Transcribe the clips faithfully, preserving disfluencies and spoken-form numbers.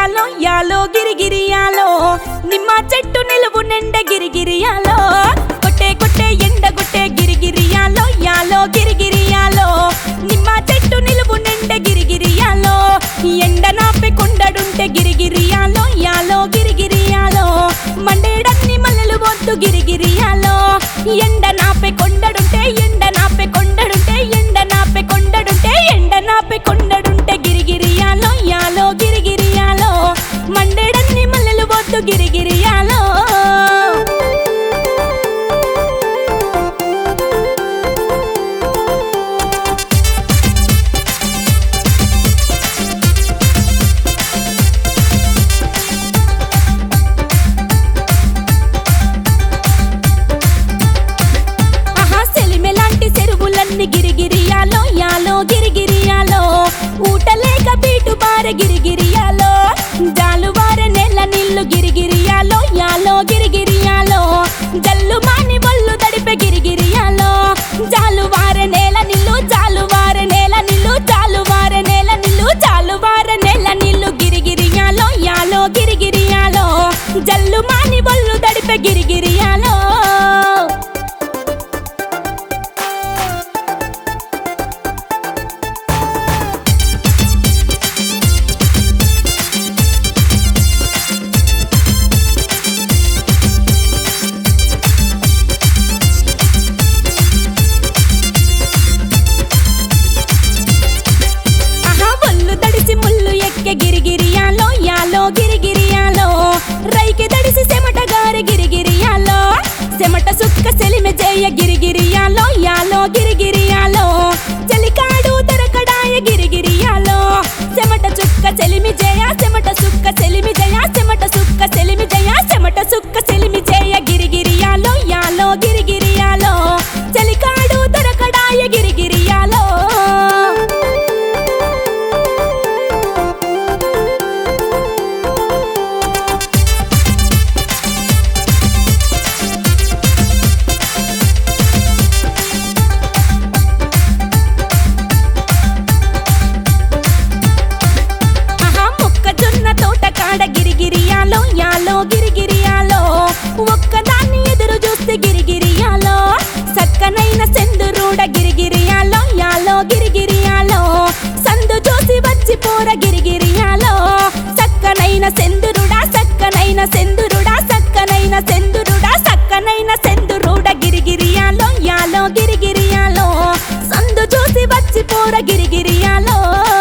గిరిగిరియాలో యాలో గిరిగిరియాలో నిమ్మ చెట్టు నిలువు నిండ గిరిగిరియాలో కొట్టే కొట్టే ఎండ కొట్టే గిరిగిరియాలో యాలో గిరిగిరియాలో నిమ్మ చెట్టు నిలువు నిండ గిరిగిరియాలో ఎండ నాపే కొండడుంటే గిరిగిరియాలో యాలో గిరిగిరియాలో మండేడన్ని మల్లెలు వద్దు గిరిగిరియాలో ఎండ నాపే కొండడుంటే ఎండ నాపే కొండడుంటే ఎండ నాపే కొండడుంటే ఎండ నాపే కొండడుంటే గిరిగిరియాలో యాలో గిరిగిరియాలో మండేడన్ని మల్లెలు వద్దు గిరిగిరియాలో గిరిగిరియాలో యాలో గిరిగిరియాలో ఊటలేక బీటు బార గిరిగిరియాలో జాలువారె నెల నీళ్లు గిరిగిరియాలో యాలో గిరిగిరియాలో జల్లు మాని బొల్లు తడిపే గిరిగిరియాలో జాలువారె నెల నీళ్లు జాలువారె నెల నీళ్లు జాలువారె నెల నీళ్లు జాలువారె నెల నీళ్లు గిరిగిరియాలో యాలో గిరిగిరియాలో జల్లు మాని బొల్లు తడిపే గిరిగిరియాలో గిరిగిరియాలో యాలో గిరిగిరియాలో రైకి దడిసి సెమట గారి గిరిగిరియాలో సెమట సుక్క సెలిమె జయ గిరిగిరియాలో యాలో గిరిగిరియాలో చలికాడు దొరకడాయ గిరిగిరియాలో సెమట చుక్క సెలిమి జయ సెమట సుక్క సెలిమి జయ సెమట సుక్క సెలిమి జయ సెమట సుక్క సెలిమి జయ గిరిగిరియాలో యాలో గిరిగిరియాలో చలికాడు దొరకడాయ గిరిగిరియాలో గిరిగిరియాలో యాలో గిరిగిరియాలో ఒక్కదాన్ని ఎదురు చూస్తే గిరిగిరియాలో సక్కనైన సెందురూడ గిరిగిరియాలో యాలో గిరిగిరియాలో సందు చూసి వచ్చి పోర గిరిగిరియాలో సక్కనైన సెందురుడా సక్కనైన సెందురుడా సక్కనైన సెందురుడా సక్కనైన సెందురూడ గిరిగిరియాలో యాలో గిరిగిరియాలో సందు చూసి వచ్చి పోర గిరిగిరియాలో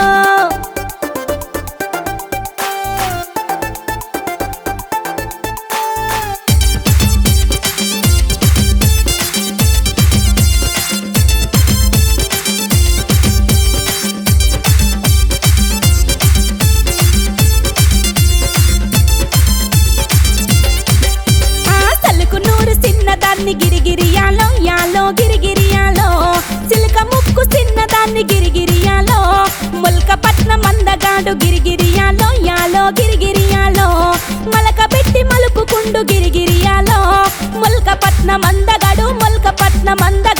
గిరిగిరియాలో యాలో గిరిగిరియాలో చిలక ముక్కు చిన్నదాన్ని గిరిగిరియాలో ముల్క పట్నం అందగాడు గిరిగిరియాలో యాలో గిరిగిరియాలో మలక పెట్టి మలుపుకుండు గిరిగిరియాలో ముల్క పట్నం అందగాడు ముల్క పట్నం అంద